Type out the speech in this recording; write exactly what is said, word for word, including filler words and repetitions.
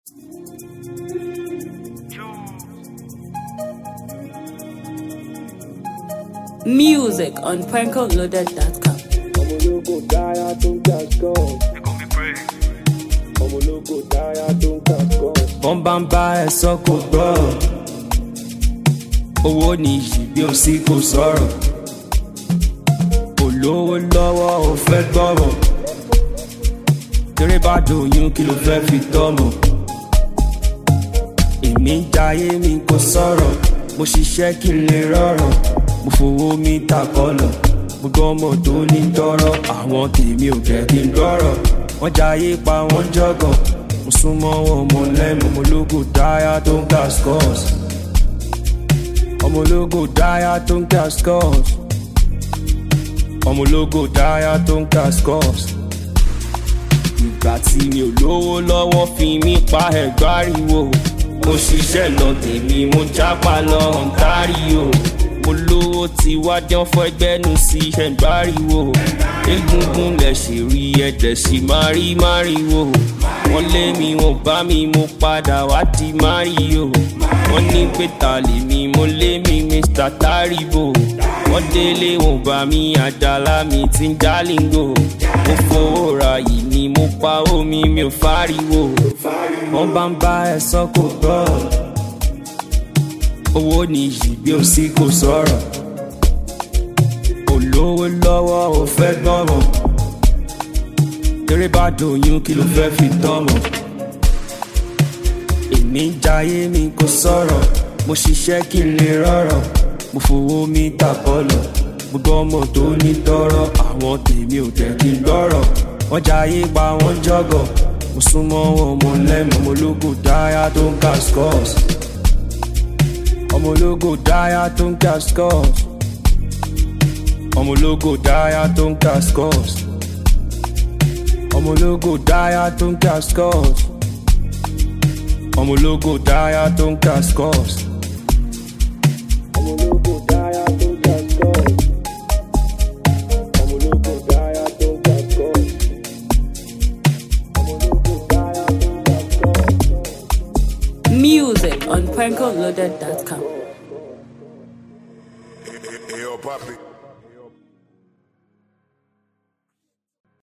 Music on Pranko Loaded dot com. Ọmọlógo dáyà tó ń kàṣkọ́. They call me pray. Ọmọlógo dáyà tó ń kàṣkọ́. Wọ́n bá ń bá ẹ sọ kò gbọ́. Owó ní iyì bí o sì kò sọ̀rọ̀. Olówó lọ́wọ́ ò fẹ́ gbọ́rọ̀. Kéré bá dòyún kí ló fẹ́ fi tọ́mọ. Èmi ń jayé mi kò sọ̀rọ̀. Mo ṣiṣẹ́ kí n lè rọrùn. Mo fowó mi ta kọ́lọ̀. Gbogbo ọmọ tó ní tọrọ. Àwọn tèmi ò jẹ́ kí n gbọ́rọ̀. Wọ́n jayé pa wọ́n jọ̀gọ̀. Mo súnmọ́ wọn mo lẹ́nu. Ọmọlógo dáyà tó ń gas scores. Ọmọlógo dáyà tó ń gas scores. Ọmọlógo dáyà tó ń gas scores. Ìgbà tí mi ò lówó lọ́wọ́ fi mí pa ẹ̀gbáriwo. Mo ṣiṣẹ́ lọ tèmi mo jápa lọ Ontario. Mo lówó tí wá jẹun fọ́ ẹgbẹ́nu sí ẹ̀gbáriwo. Egungun lẹ̀ ṣe rí ẹ̀dẹ̀ sí márí máriwo. Wọ́n lé mi wọ́n bá mi mo padà wá di Mario. Wọ́n ní pé ta lèmi mo lé mi Mister Taribo. Wọ́n délé wọ́n bá mi àjàlá mi ti ń jálingo. Mo fowó ra yìí ni mo pa omi mi ò fáriwo. Wọ́n bá ń bá ẹ sọ kò gbọ́. Owó ní iyì bí o sì kò sọ̀rọ̀. Olówó lọ́wọ́ ò fẹ́ gbọ́rọ̀. Kéré bá dòyún kí ló fẹ́ fi tọ́mọ. Èmi ń jayé mi kò sọ̀rọ̀. Mo ṣiṣẹ́ kí n lè rọrọ̀. Mo fowó mi ta kọ́lọ̀. Gbogbo ọmọ tó ní tọrọ. Àwọn tèmi ò jẹ́ kí n gbọ́rọ̀. Wọ́n jayé pa wọ́n jọ̀gọ̀. Mo súnmọ́ wọn mo lẹ́nu. Ọmọlógo dáyà tó ń gas scores. Ọmọlógo dáyà tó ń gas scores. Ọmọlógo dáyà tó ń gas scores. Ọmọlógo dáyà tó ń gas scores. Ọmọlógo dáyà tó ń gas scores. Ọmọlógo dáyà tó ń kàṣkọ́. Ọmọlógo dáyà tó ń kàṣkọ́. Ọmọlógo dáyà tó ń kàṣkọ́. Music on Pranko Loaded dot com.